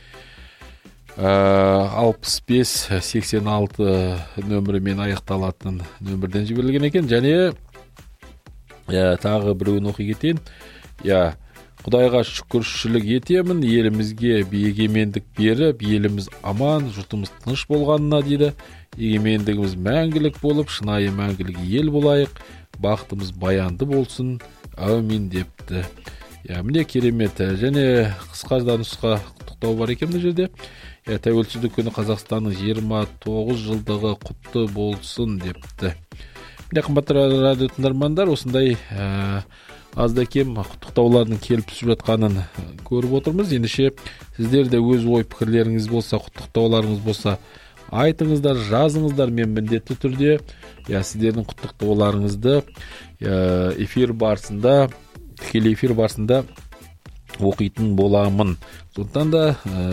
алпыс бес сексен алты нөмірімен аяқталатын нөмірден жіберілген екен. Және тағы біреуін оқи кетейін. Құдайға шүкіршілік етемін, елімізге егемендік беріп, еліміз аман, жұртымыз тыныш болғанына дейді. Егемендігіміз мәңгілік болып, шынайы мәңгілік ел болайық, бақытымыз баянды болсын, әумин депті. Міне керемет. Және қысқа да нұсқа құттықтау бар екен бұл жерде. Тәуелсіздік күні Қазақстанның жиырма тоғыз жылдығы құтты болсын депті. Міне қымбатты радио тыңдармандар, осындай азда кем құттықтаулардың келіп түсіп жатқанын көріп отырмыз. Ендеше сіздер де өз ой пікірлеріңіз болса, құттықтауларыңыз болса, айтыңыздар, жазыңыздар. Мен міндетті түрде сіздердің құттықтауларыңызды эфир барысында, тікелей эфир барысында оқитын боламын. Сондықтан да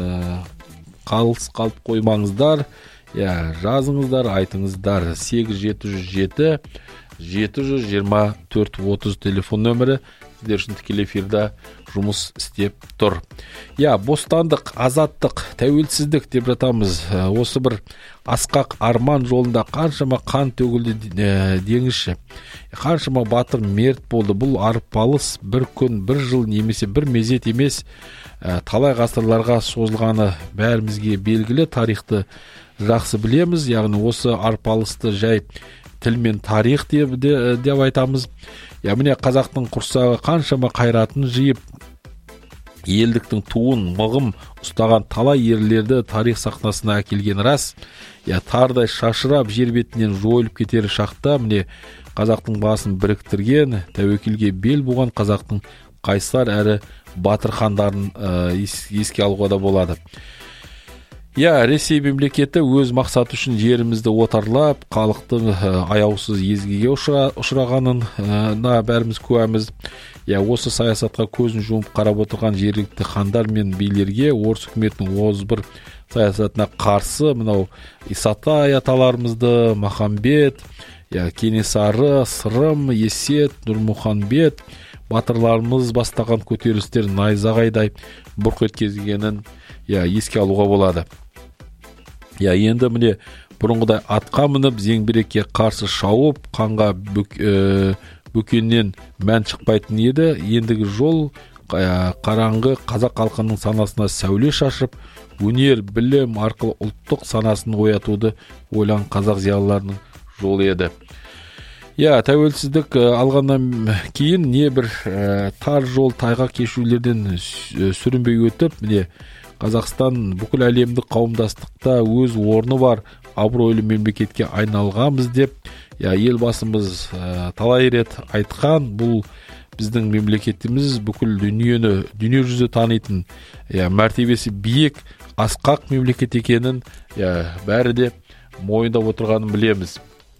қалыс қалып қоймаңыздар, жазыңыздар, айтыңыздар. сегіз жеті жүз жеті жеті жүз жиырма төрт отыз телефон нөмірі сіздер үшін тікелей эфирда жұмыс істеп тұр. Бостандық, азаттық, тәуелсіздік деп жатамыз. Осы бір асқақ арман жолында қаншама қан төгілді деңізші. Қаншама батыр мерт болды. Бұл арпалыс бір күн, бір жыл немесе бір мезет емес, талай ғасырларға созылғаны бәрімізге белгілі. Тарихты жақсы білеміз. Яғни осы арпалысты жай тіл мен тарих деп, деп айтамыз. Міне қазақтың құрсағы қаншама қайратын жиып, елдіктің туын мығым ұстаған талай ерлерді тарих сахнасына әкелген рас. Тардай шашырап жер бетінен жойылып кетер шақта міне қазақтың басын біріктірген, тәуекелге бел буған қазақтың қайсар әрі батыр хандарын еске алуға да болады. Я, Ресей мемлекеті өз мақсаты үшін жерімізді отарлап, халықтың аяусыз езгіге ұшырағанына бәріміз куәміз. Я, осы саясатқа көзін жұмып қарап отырған жергілікті хандар мен билерге орыс үкіметінің озбыр саясатына қарсы мынау Исатай аталарымызды, Махамбет, я, Кенесары, Сырым, Есет, Нұрмұханбет батырларымыз бастаған көтерілістер найзағайдай бұрқ еткізгенін я, еске алуға болады. Я, енді міне бұрынғыдай атқа мініп зеңбірекке қарсы шауып қанға бүк, ә, бөкеннен мән шықпайтын еді. Ендігі жол ә, қараңғы қазақ халқының санасына сәуле шашып, өнер, білім арқылы ұлттық санасын оятуды ойлаған қазақ зиялыларының жолы еді. Я, тәуелсіздік алғаннан кейін не бір ә, тар жол тайға кешулерден сүрінбей өтіп, міне Қазақстан бүкіл әлемдік қауымдастықта өз орны бар абыройлы мемлекетке айналғанбыз деп, я, елбасымыз ә, талай рет айтқан, бұл біздің мемлекетіміз бүкіл дүниені, дүние жүзі танитын, я, мәртебесі биік, асқақ мемлекет екенін, я, бәрі де мойындап отырғанын білеміз.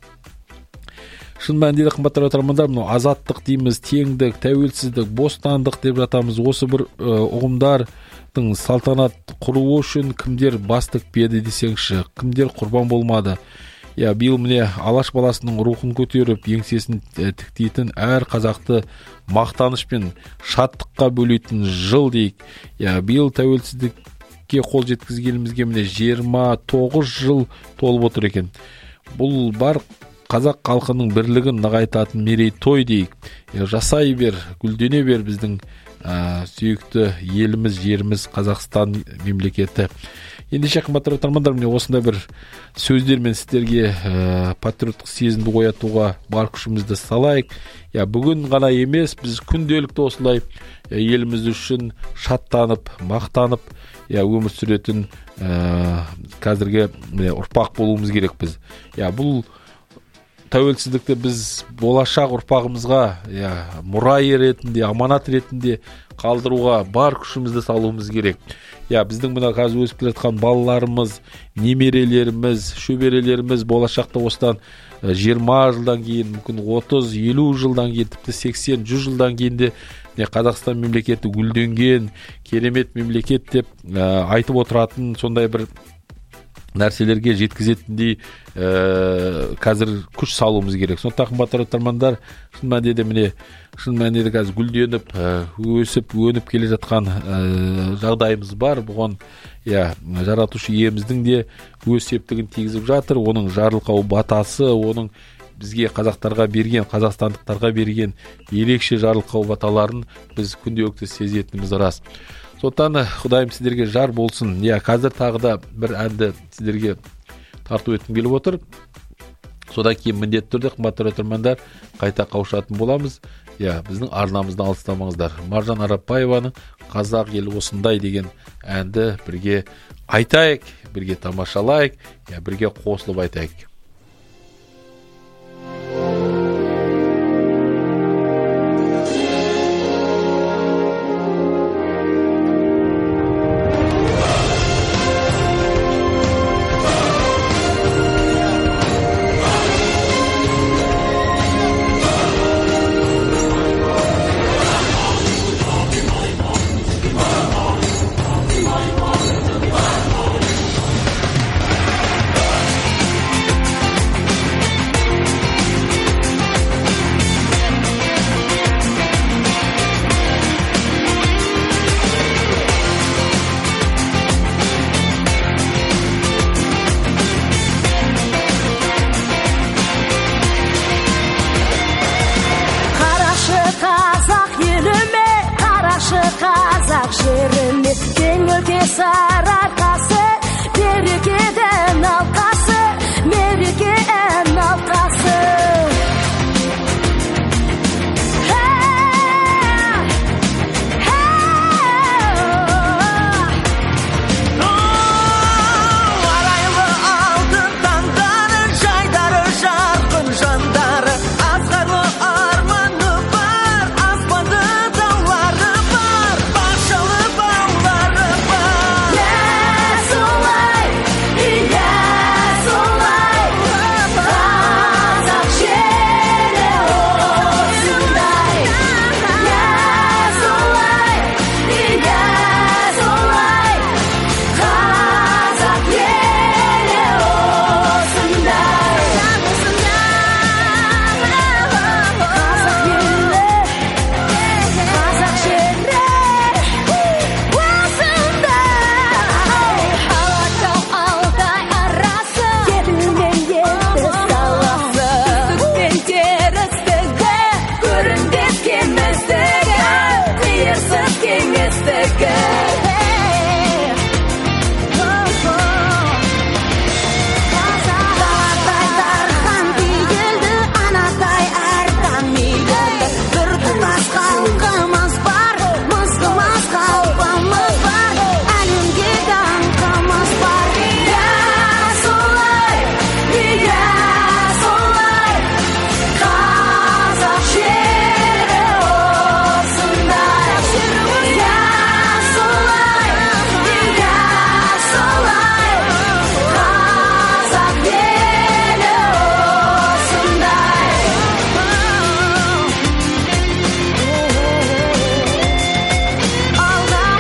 Шын мәнінде қымбатты тыңдармандар, мынау азаттық дейміз, теңдік, тәуелсіздік, бостандық деп жатамыз. Осы бір ұғымдардың салтанат құруы үшін кімдер бас тікпеді десеңші, кімдер құрбан болмады. Я, биыл міне Алаш баласының рухын көтеріп, еңсесін тіктейтін әр қазақты мақтаныш пен шаттыққа бөлейтін жыл дейік. Я, биыл тәуелсіздікке қол жеткізгенімізге міне жиырма тоғыз жыл толып отыр екен. Бұл бар қазақ халқының бірлігін нығайтатын мерейтой дейік. Жасай бер, гүлдене бер біздің ә, сүйікті еліміз, жеріміз Қазақстан мемлекеті. Ендеше қымбатты тыңдармандар, міне осындай бір сөздермен сіздерге ә, патриоттық сезімді оятуға бар күшімізді салайық. Я, бүгін ғана емес, біз күнделікті осылай я, еліміз үшін шаттанып, мақтанып, я, өмір сүретін ә, қазіргі міне, ұрпақ болуымыз керек біз. Я, бұл тәуелсіздікті біз болашақ ұрпағымызға я, мұра ретінде, аманат ретінде қалдыруға бар күшімізді салуымыз керек. Я, біздің мына қазір өсіп келе жатқан балаларымыз, немерелеріміз, шөберелеріміз болашақта осыдан жиырма жылдан кейін, мүмкін отыз елу жылдан кейін, тіпті сексен жүз жылдан кейін де Қазақстан мемлекеті гүлденген, керемет мемлекет деп ә, айтып отыратын сондай бір нәрселерге жеткізетіндей ә, қазір күш салуымыз керек. Сондықтан қымбатты тыңдармандар, шын мәнінде міне шын мәнінде қазір гүлденіп, өсіп, өніп келе жатқан ә, жағдайымыз бар. Бұған я, жаратушы иеміздің де өз септігін тигізіп жатыр. Оның жарылқау батасы, оның бізге қазақтарға берген, қазақстандықтарға берген ерекше жарылқау баталарын біз күнделікті сезетініміз рас. Сондықтан Құдайым сіздерге жар болсын. Я, қазір тағы да бір әнді сіздерге тарту еткім келіп отыр. Содан кейін міндетті түрде қымбатты тыңдармандар қайта қауышатын боламыз. Я, біздің арнамыздан алыстамаңыздар. Маржан Арапбаеваның Қазақ елі осындай деген әнді бірге айтайық, бірге тамашалайық, я, бірге қосылып айтайық. Қазақ жеріне кең өлке сарыарқасы, берекеден алқасы, мереке ән алқасы. Арайлы алтын таңдары, жайдары жарқын жандары, азғарлы арманы бар, аспанды. 耶。 жердегі Даладай дархан пейілді, анадай әртан мейлі Бір тұтас халқымыз бар, мызғымыз қалпымыз бар Әлемге даңқымыз бар Иә солай, иә солай Қазақ жері осындай Иә солай, иә солай Қазақ елі осындай Алға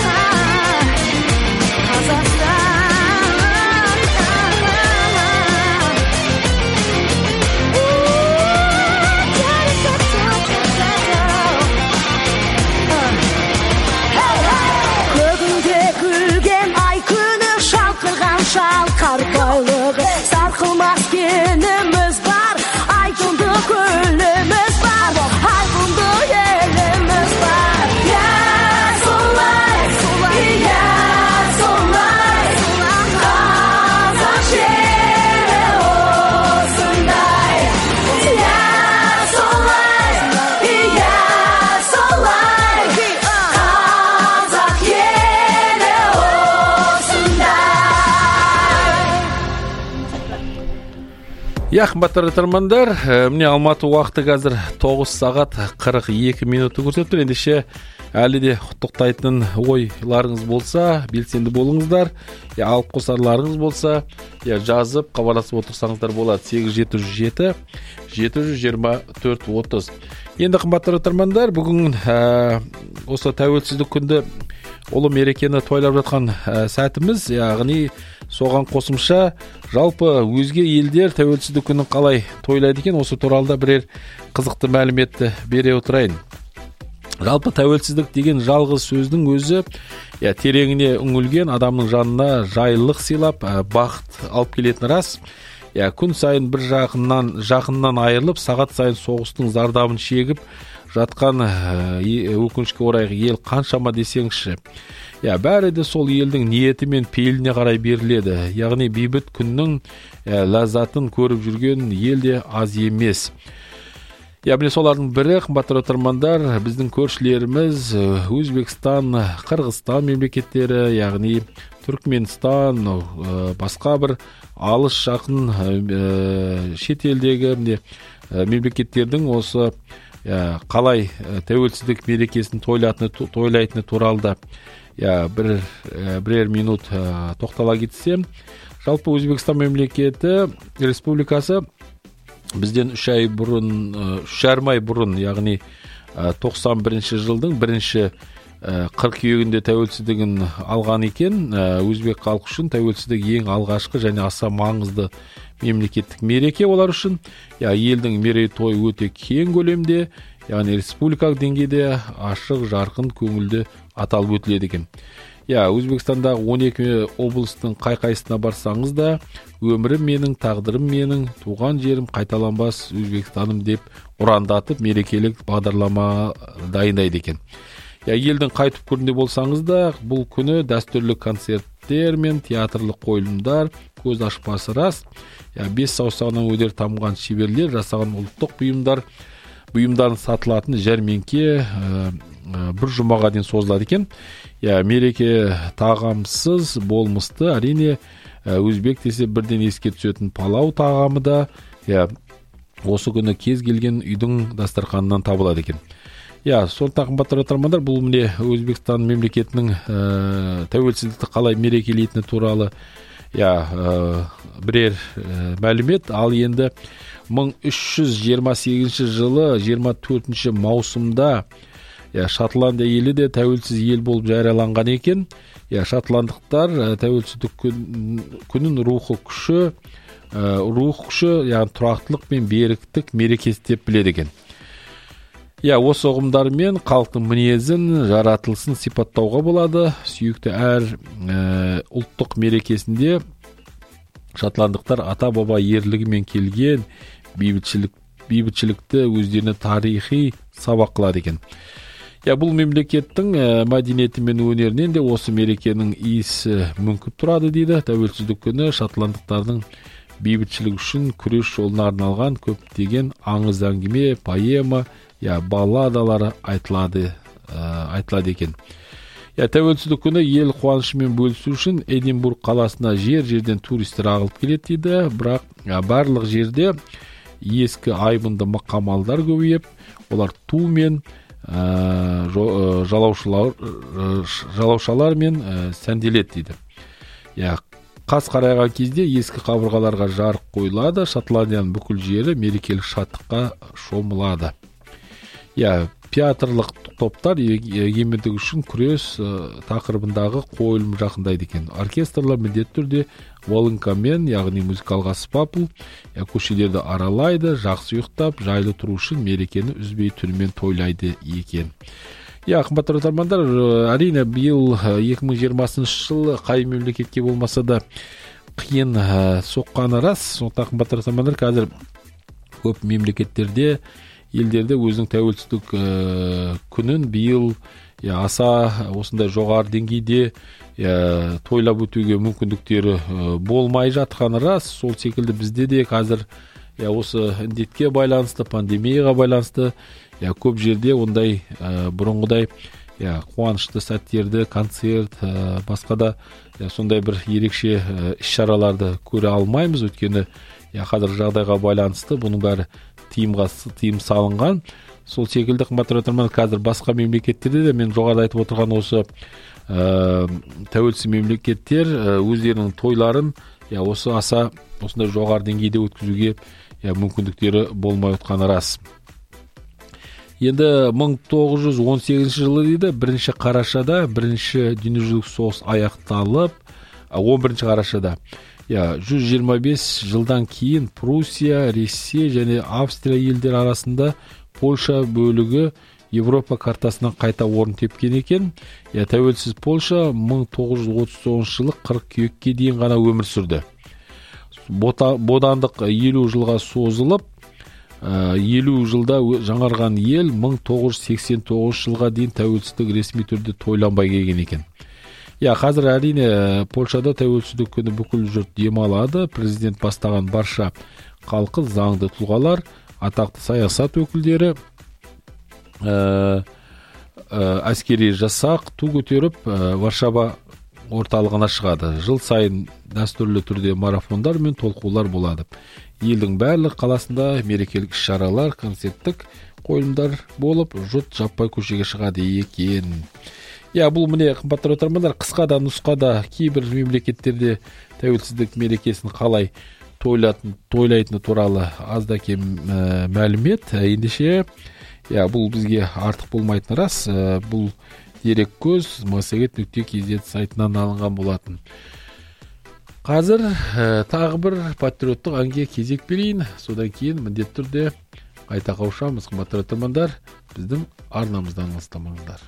Көгінде күлген ай күні шалқыған шалқар байлығы Сарқылмас кеніміз бар, айқынды көліміз бар Айқынды еліміз бар Иә солай, иә солай Қазақ жері осындай Иә солай, иә солай Қазақ елі осындай Я қымбатты тыңдармандар, міне Алматы уақыты қазір тоғыз сағат қырық екі минутты көрсетіп тұр. Ендеше әлі де құттықтайтын ойларыңыз болса, белсенді болыңыздар. Я алып қосарларыңыз болса, я жазып хабарласып отырсаңыздар болады. сегіз жеті жүз жеті жеті жүз жиырма төрт отыз. Енді қымбатты тыңдармандар, бүгін ә, осы тәуелсіздік күнді ұлы мерекені тойлап жатқан ә, сәтіміз, яғни соған қосымша жалпы өзге елдер тәуелсіздік күнін қалай тойлайды екен, осы туралы да бірер қызықты мәліметті бере отырайын. Жалпы тәуелсіздік деген жалғыз сөздің өзі я тереңіне үңілген адамның жанына жайлылық сыйлап, ә, бақыт алып келетіні рас. Я күн сайын бір жақыннан жақыннан айырылып, сағат сайын соғыстың зардабын шегіп жатқан өкінішке орай ел қаншама десеңізші. Я бәрі де сол елдің ниеті мен пейіліне қарай беріледі. Яғни бейбіт күннің ә, ләззатын көріп жүрген ел де аз емес. Я міне солардың бірі, қымбатты тыңдармандар, біздің көршілеріміз Өзбекстан, Қырғызстан мемлекеттері, яғни Түркменстан, басқа бір алыс жақын шетелдегі міне мемлекеттердің осы қалай тәуелсіздік мерекесін тойлайтыны туралы да бір бірер минут тоқтала кетсем, жалпы Өзбекстан мемлекеті республикасы бізден үш ай бұрын, үш жарым ай бұрын, яғни тоқсан бірінші жылдың бірінші қыркүйегінде тәуелсіздігін алған екен. Өзбек халқы үшін тәуелсіздік ең алғашқы және аса маңызды мемлекеттік мереке олар үшін. Я елдің мерейтойы өте кең көлемде, яғни республикалық деңгейде ашық, жарқын, көңілді аталып өтіледі екен. Я Өзбекстандағы он екі облыстың қай-қайсына барсаңыз да, өмірім менің, тағдырым менің, туған жерім қайталанбас Өзбекстаным деп ұрандатып мерекелік бағдарлама дайындайды екен. Я елдің қай түкпірінде болсаңыз да, бұл күні дәстүрлі концерттер мен театрлық қойылымдар көз ашпасы рас. Я бес саусағынан өнер тамған шеберлер жасаған ұлттық бұйымдар бұйымдарын сатылатын жәрмеңке бір жұмаға дейін созылады екен. Я мереке тағамсыз болмысты, әрине өзбек десе бірден еске түсетін палау тағамы да я осы күні кез келген үйдің дастарханынан табылады екен. Я сондықтан қымбатты тыңдармандар, бұл міне Өзбекстан мемлекетінің тәуелсіздікті қалай мерекелейтіні туралы я бірер мәлімет. Ал енді мың үш жүз жиырма сегізінші жылы жиырма төртінші маусымда я Шотландия елі де тәуелсіз ел болып жарияланған екен. Я шотландықтар тәуелсіздік күнін рухы күші, рух күші, яғни тұрақтылық пен беріктік мерекесі деп біледі екен. Я осы ұғымдармен халықтың мінезін, жаратылысын сипаттауға болады. Сүйікті әр ә, ұлттық мерекесінде шотландықтар ата-баба ерлігімен келген бейбітшілік, бейбітшілікті өздеріне тарихи сабақ қылады екен. Я бул мемлекеттин мәдениети менен өнеринен де осы мерекенин иісі мүңкүп турады дейді. Тәуелсіздік күні шотланддыктардын бейбитчилик үчүн күрөш жолуна арналган көптөгөн аңыз әңгиме, поэма, я балладалары айтылады, айтылады экен. Я тәуелсіздік күні ел кубанычымен бөлүшүү үчүн Эдинбург каласына жер-жерден туристтер агылып келет дейді. Бирок барлык жерде эски айбынды макамалдар көбөйүп, олар туу мен жалаушалар жалаушалар мен сәнделет дейді. Я кас карайган кезде эски кабыргаларга жарык коюлады, Шотландиянын бүкүл жери мерекелик шаттыкка шомулады. Я театрлык топтар эгемендик үчүн күрөш такырыбындагы коюлум жакындайт экен. Оркестрлар міндетті түрдө волынка менен, ягни музыкалык аспапыл, көчөлөрдү аралайды, жакшы уктап, жайлы туруу үчүн мерекени үзбөй түнү тойлайды экен. Я кымбаттуу тыңдармандар, арине быйыл эки миң жыйырмасынчы жыл кай мемлекетке болмаса да кыйын сокканы рас. Сондуктан кымбаттуу тыңдармандар, азыр көп мемлекеттерде, елдерде өзүнүн тәуелсіздік күнүн быйыл аса осындай жогору деңгейде тойлап өтүүгө мүмкүндүктөрү болмай жатканы рас. Сол секилди бизде де азыр осы індетке байланысты, пандемияга байланысты көп жерде ондай бұрынғыдай кубанычтуу сәттерди, концерт, басқа да сондай бір ерекше иш-чараларды көрө алмайбыз. Өткені қазір жағдайға байланысты бұның бәрі тыйымга тыйым салынган. Сол секилди кымбаттуу тыңдармандар, қазір басқа мемлекеттерде де мен жогоруда айтып отырған осы тәуелсиз мемлекеттер өздерінің тойларын осы аса осындай жогору деңгейде өткізуге мүмкүндүктөрү болмай атканы рас. Енді мың тогуз жүз он сегизинчи жылы дейді, биринчи карашада биринчи дүйнөлүк согуш аякталып, он биринчи карашада жүз жыйырма беш жылдан кийин Пруссия, Ресей және Австрия елдер арасында Польша бөлігі Европа картасынан кайта орын тепкен екен. Тәуелсіз Польша мың тогуз жүз отуз тогузунчу жылы кыркүйекке дейін ғана өмір сүрді. Бодандық элүү жылға созылып, элүү жылда жаңарған ел мың тогуз жүз сексен тогузунчу жылға дейін тәуелсіздік ресми түрде тойланбай келген екен. Я қазір әрине Польшада тәуелсіздік күні бүкіл жұрт демалады. Президент бастаған барша халқы, заңды тұлғалар, атақты саясат өкілдері, әскери жасақ ту көтеріп Варшава орталығына шығады. Жыл сайын дәстүрлі түрде марафондар мен толқулар болады. Елдің барлық қаласында мерекелік іс-шаралар, концерттік қойылымдар болып, жұрт жаппай көшеге шығады екен. Я бұл міне қымбаттуу тыңдармандар, қысқада нұсқада кейбір мемлекеттерде тәуелсіздік мерекесін қалай тойлайтыны туралы азда кем мәлімет. Ендеше бұл бізге артық болмайтыны рас. Бұл дерек көз массагет нүкте кз сайтынан алынған болатын. Қазір тағы бір патриоттық әнге кезек берейін. Содан кейін міндетті түрде қайта қауышамыз. Қымбаттуу тыңдармандар, біздің арнамыздан алыстамаңыздар.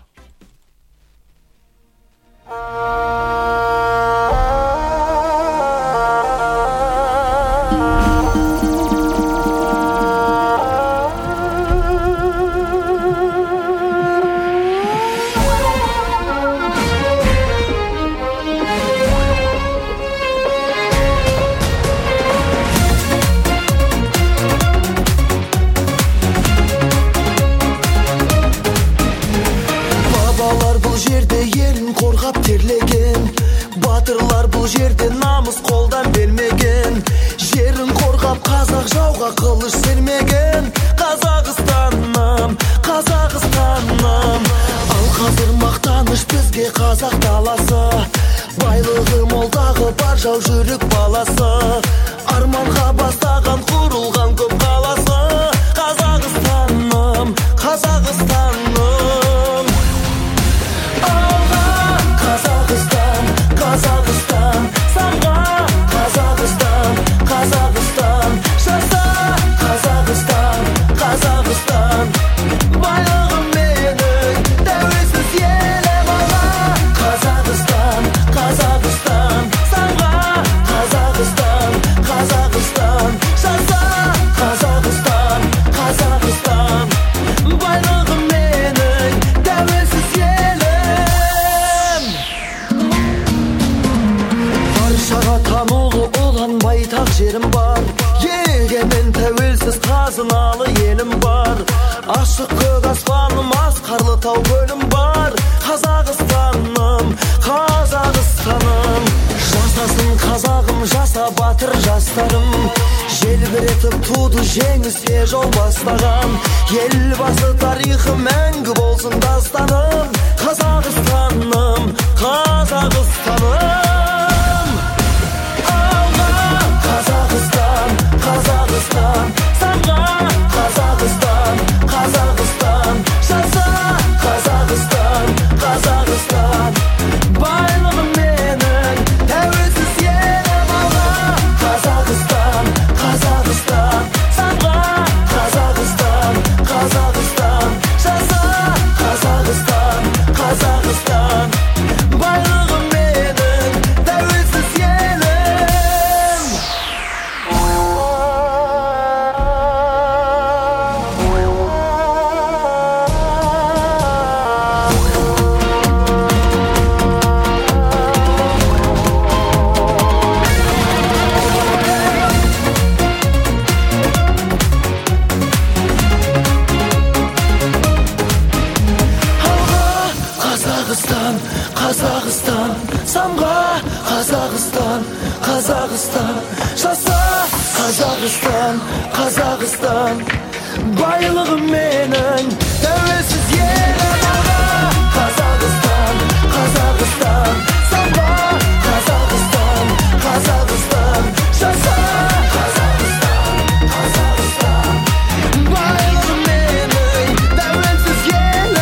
Терлеген батырлар бұл жерде намыс қолдан бермеген, жерін қорғап қазақ жауға қылыш сермеген. Қазақстаным, Қазақстаным, ал қазір мақтаныш бізге қазақ даласы, байлығы молдағы бар жау жүрек баласы, арманға бастаған құрылған көп қаласы. Қазақстаным, Қазақстаным, Қазақстан, самға Қазақстан, Қазақстан, жаса Қазақстан, Қазақстан, байлығым менің тәуелсіз елім ала. Қазақстан, Қазақстан, самға Қазақстан, Қазақстан, жаса Қазақстан, Қазақстан, байлығым менің қазыналы елім бар. Ашық көк аспаным, асқарлы тау көлім бар. Қазақстаным, Қазақстаным, жасасын қазағым, жаса батыр жастарым. Желбіретіп туды жеңіске жол бастаған. Елбасы тарихы мәңгі болсын дастаным. Қазақстаным, Қазақстаным. Қазақстан, Қазақстан, самға Қазақстан, Қазақстан, жаса Қазақстан, Қазақстан, байлығым менің тәуелсіз елім алға. Қазақстан, Қазақстан, самға Қазақстан, Қазақстан, жаса Қазақстан, Қазақстан, байлығым менің тәуелсіз елім. Қазақстан, Қазақстан, самға Қазақстан, Қазақстан, жаса Қазақстан, Қазақстан, байлығым менің тәуелсіз елім алға. Қазақстан, Қазақстан, самға Қазақстан, Қазақстан, жаса Қазақстан, Қазақстан, байлығым менің тәуелсіз елім.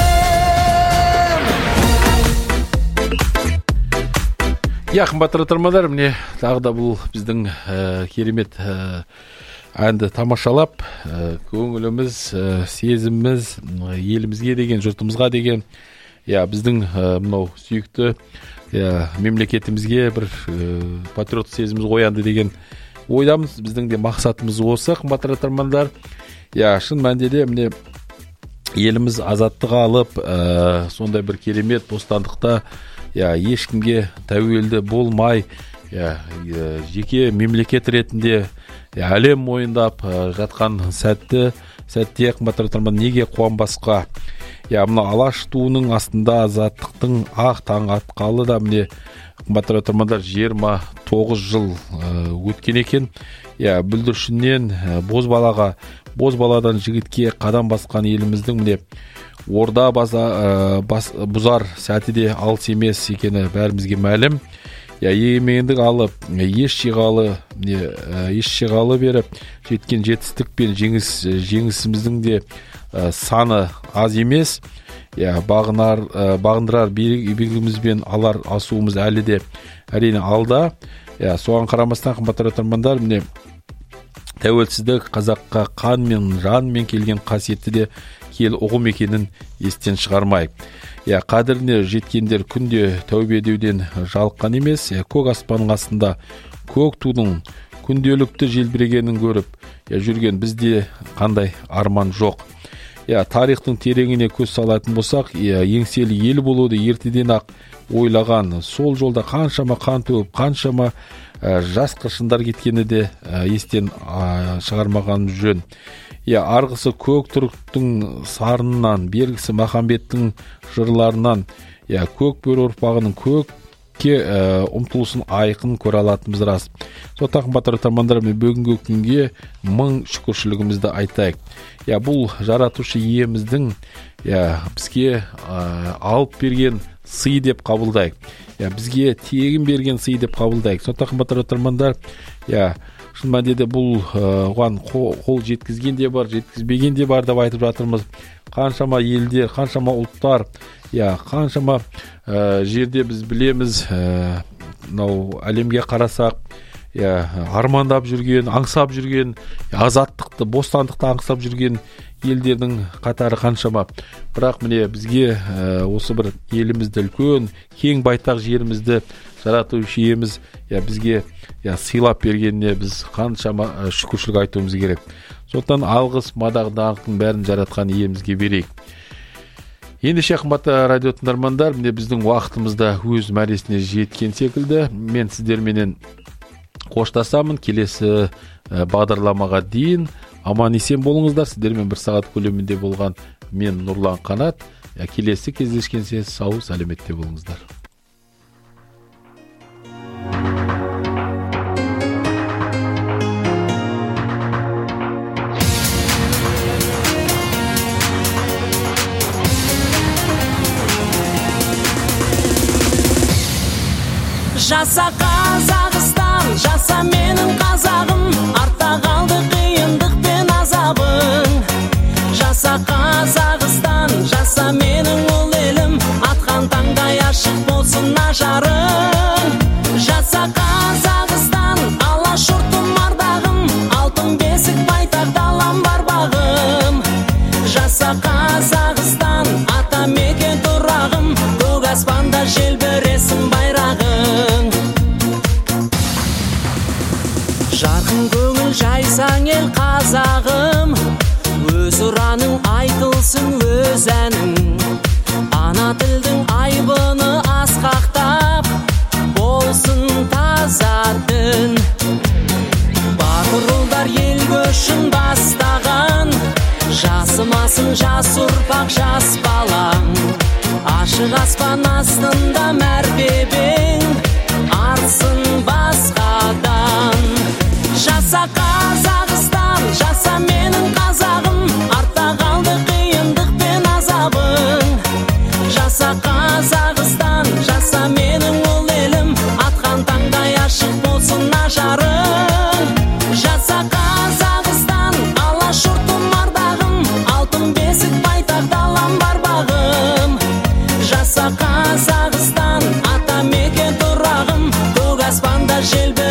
Я қымбатты тыңдармандар, міне тағы да бұл біздің ә, керемет ә, әнді тамашалап, ә, көңіліміз, ә, сезіміміз ә, елімізге деген, жұртымызға деген, я біздің ә, мынау сүйікті я, мемлекетімізге бір ә, патриот сезіміміз оянды деген ойдамыз. Біздің де мақсатымыз осы, қымбатты тыңдармандар. Я шын мәнінде де міне еліміз азаттық алып, ә, сондай бір керемет бостандықта я ешкімге тәуелді болмай, я жеке мемлекет ретінде я әлем мойындап ә, жатқан сәтті сәтте қымбатты тыңдарман, неге қуанбасқа? Я мына алаш туының астында азаттықтың ақ таң атқалы да міне қымбатты тыңдармандар жиырма тоғыз жыл ә, өткен екен. Я бүлдіршіннен ә, бозбалаға, бозбаладан жігітке қадам басқан еліміздің міне орда база, ә, бас, бұзар сәті де алыс емес екені бәрімізге мәлім. Я егемендік алып, еш шиғалы, еш шиғалы беріп, жеткен жетістік пен жеңіс, жеңісіміздің де ә, саны аз емес. Я бағынар, ә, бағындырар биігімізбен алар асуымыз әлі де әрине алда. Я соған қарамастан қымбатты тыңдармандар, міне тәуелсіздік қазаққа қан мен жан мен келген қасиетті де киелі ұғым екенін естен шығармайық. Я қадіріне жеткендер күнде тәубе едеуден жалыққан емес. Я көк аспанның астында көк тудың күнделікті желбірегенін көріп, я жүрген бізде қандай арман жоқ. Я тарихтың тереңіне көз салатын болсақ, я еңселі ел болуды ертеден ақ ойлаған. Сол жолда қаншама қан төгіп, қаншама ә, жас қыршындар кеткені де ә, естен ә, шығармаған жөн. Я арғысы көк түріктің сарынынан, бергісі Махамбеттің жырларынан, я көк бөрі ұрпағының көкке ә, ұмтылысын айқын көре алатынымыз рас. Сондықтан қымбатты тыңдармандар, бүгінгі күнге мың шүкіршілігімізді айтайық. Я бұл жаратушы иеміздің я бізге ә, алып берген сый деп қабылдайық. Я бізге тегін берген сый деп қабылдайық. Сондықтан қымбатты тыңдармандар, я шын мәнінде бұл оған қол, қол жеткізген де бар, жеткізбеген де бар деп айтып жатырмыз. Қаншама елдер, қаншама ұлттар, я қаншама ә, жерде біз білеміз, мынау ә, әлемге қарасақ, я армандап жүрген, аңсап жүрген, азаттықты, бостандықты аңсап жүрген елдердің қатары қаншама. Бірақ міне бізге ә, осы бір елімізді үлкен, кең байтақ жерімізді жаратушы иеміз я бізге я сыйлап бергеніне біз қаншама ә, шүкіршілік айтуымыз керек. Сондықтан алғыс, мадақ, даңқтың бәрін жаратқан иемізге берейік. Ендеше қымбатты радио тыңдармандар, міне біздің уақытымызда өз мәресіне жеткен секілді. Мен сіздерменен қоштасамын. Келесі ә, бағдарламаға дейін аман есен болыңыздар. Сіздермен бір сағат көлемінде болған мен Нұрлан Қанат. Келесі кездескенше сау сәлеметте болыңыздар. Жаса Қазақстан, жаса менің қазағым, артта қалды қиындық пен азабың. Жаса Қазақстан, жаса менің ұл елім, атқан таңдай ашық болсын ажарың. Жаса Қазақстан, алашұртым ардағым, алтын бесік байтақ далам бар бағым. Жаса Қазақстан, ата мекен тұрағым, көк аспанда желбіресін байрағың. Жарқын көңіл жайсаң ел қазағым, өз ұраның айтылсын өз әнің. Ана тілдің айбыны асқақтап, болсын таза дін. Батыр ұлдар ел көшін бастаған, жасымасын жас ұрпақ жас балаң. Ашық аспан астында мәртебең, арсын басқадан. Жаса Қазақстан, жаса менің қазағым, артта қалды қиындық пен азабың. Жаса Қазақстан, жаса менің ұл елім, атқан таңдай ашық болсын ажарың. Жаса Қазақстан, алашұртым ардағым, алтын бесік байтақ далам бар бағым. Жаса Қазақстан, ата мекен тұрағым, көк аспанда желбір